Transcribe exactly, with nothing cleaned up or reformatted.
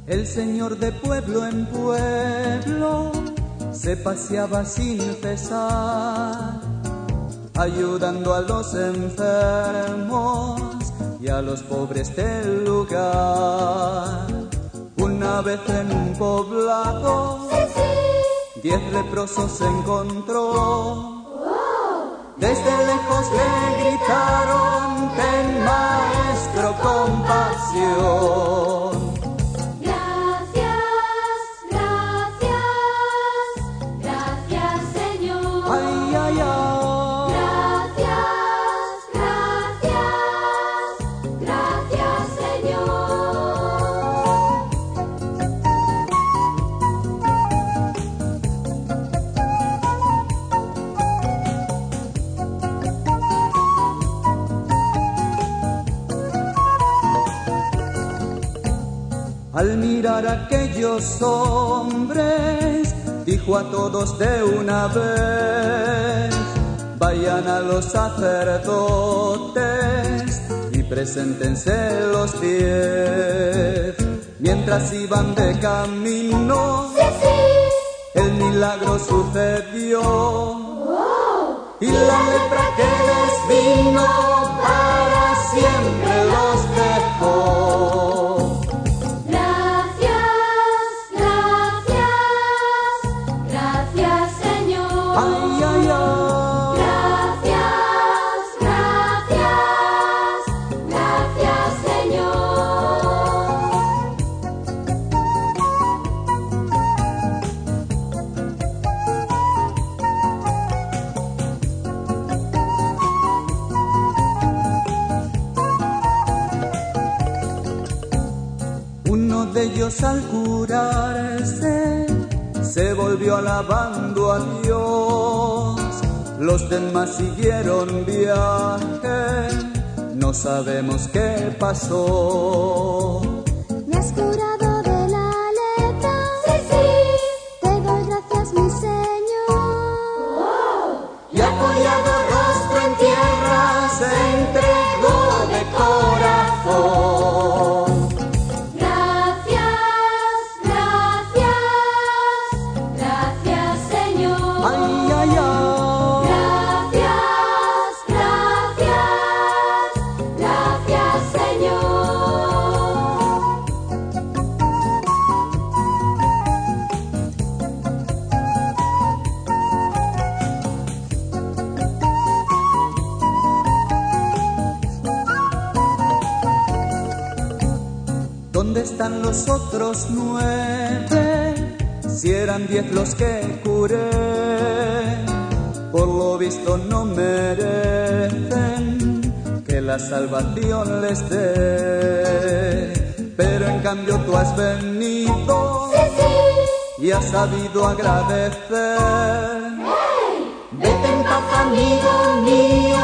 El señor de pueblo en pueblo se paseaba sin cesar, ayudando a los enfermos y a los pobres del lugar. Una vez en un poblado, sí, sí, diez leprosos encontró. Desde lejos le gritaron: ten, maestro, compasión. Gracias, gracias, gracias, Señor. Ay, ay, ay. Gracias, gracias, gracias, Señor. Al mirar a aquellos hombres, dijo a todos de una vez: vayan a los sacerdotes y preséntense los diez. Mientras iban de camino, Sí, sí. el milagro sucedió. Wow. Y la lepra que les vino para siempre los dejó. Gracias, gracias, gracias, Señor. Ay, ay, ay. Gracias, gracias, gracias, Señor. Uno de ellos al curarse se volvió alabando a Dios. Los demás siguieron viaje, no sabemos qué pasó. Me has curado de la lepra, Sí, sí. te doy gracias, mi Señor. Wow. Y apoyado rostro en tierra se entregó de corazón. Gracias, gracias, gracias, Señor. Ay, ay, ay. Gracias, gracias, gracias, Señor. ¿Dónde están los otros nueve? Si eran diez los que curé, por lo visto no merecen que la salvación les dé. Pero en cambio tú has venido Sí, sí. y has sabido agradecer. ¡Hey! Vete en paz, amigo mío,